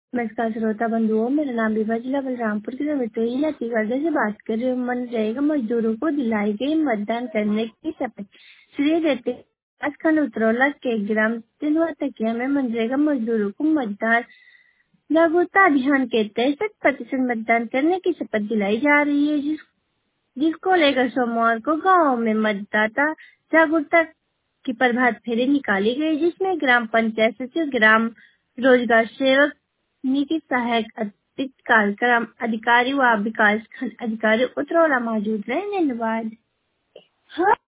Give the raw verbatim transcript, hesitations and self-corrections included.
नमस्कार श्रोता बंधुओं, मेरा नाम विभा, जिला बलरामपुर की रवितोई छत्तीसगढ़ से बात कर रही हूँ। मनरेगा मजदूरों को दिलाई गई मतदान करने की शपथ। श्री रेड्डी विकासखंड उतरौला के ग्राम तिलवा तकिया में मनरेगा मजदूरों को मतदान जागरूकता अभियान के तहत शत प्रतिशत मतदान करने की शपथ दिलाई जा रही है, जिस जिसको लेकर सोमवार को गाँव में मतदाता जागरूकता की प्रभात फेरी निकाली गई, जिसमें ग्राम पंचायत सचिव, ग्राम रोजगार सेवक, नीति सहायक, अतिरिक्त कार्यक्रम अधिकारी व विकास खंड अधिकारी उतरौला मौजूद रहे। धन्यवाद। हाँ।